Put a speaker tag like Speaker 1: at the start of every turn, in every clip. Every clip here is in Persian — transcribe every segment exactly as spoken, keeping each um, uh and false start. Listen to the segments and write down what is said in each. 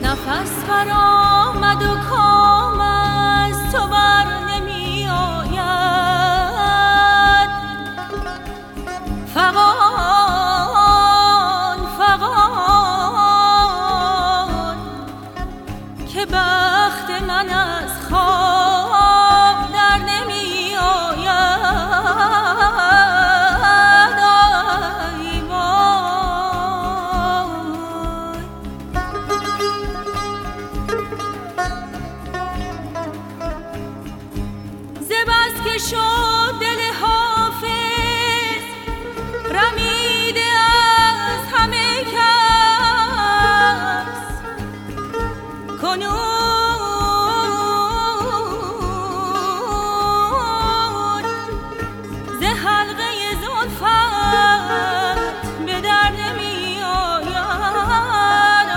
Speaker 1: نفس برآمد و کام از تو بر نمی آید. فغان فغان که بخت من از خواب در نمی آید. که شد دل حافظ رمیده از همه کس، کنون ز حلقه زلفت به در نمی آید.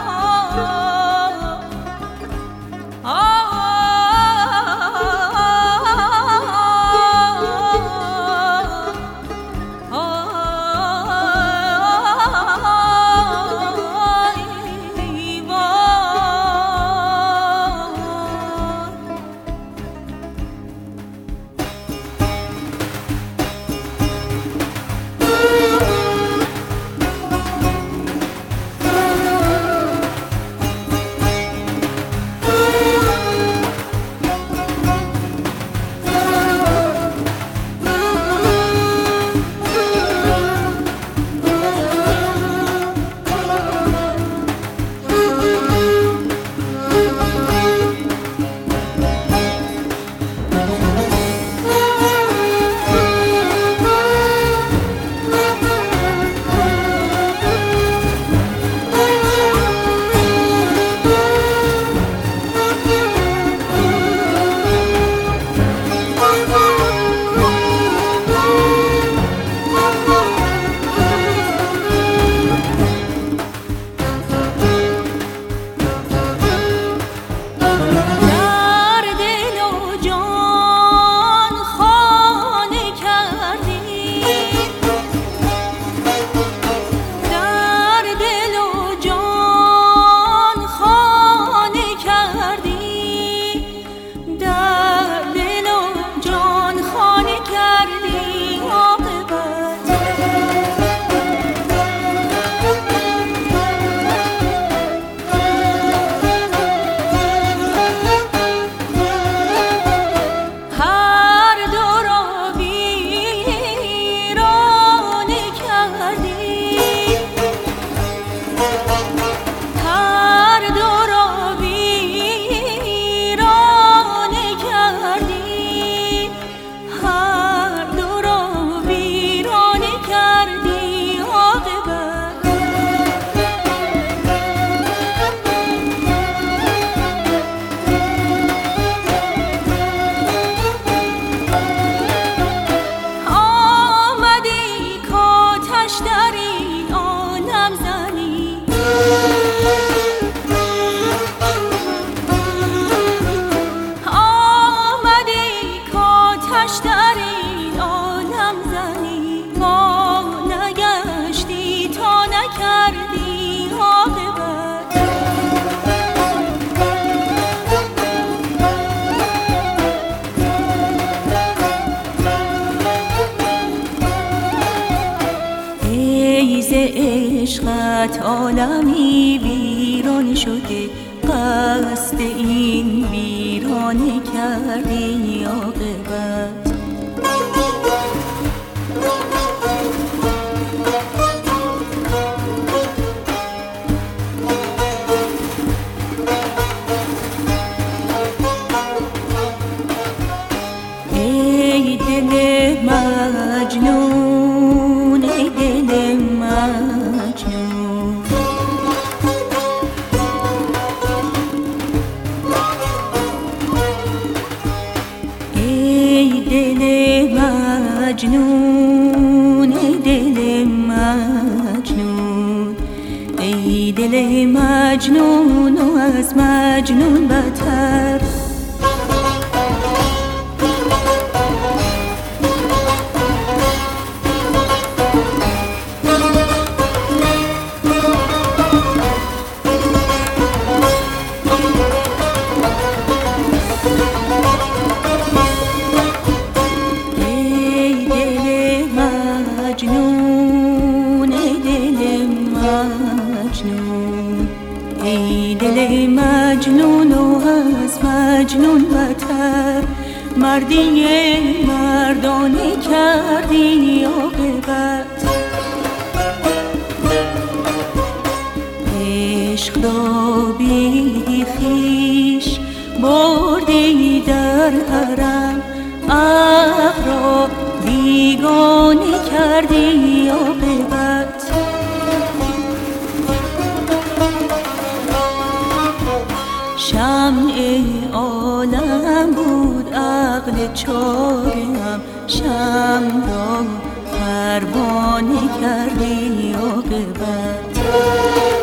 Speaker 2: عشقت عالمی ویران شده، قصد این ویرانه کردی عاقبت. ای دل مجنون، ای دل مجنون، ای دل مجنون، ای دل مجنون، ای دل مجنون و از مجنون بتر. مجنون و از مجنون بتر، مردی مردانه کردی عاقبت. عشق را بی خویش بردی در حرم، عقل را بیگانه کردی عاقبت. شمع عالم بود عقل چارم، شمع را پروانه کردی عاقبت.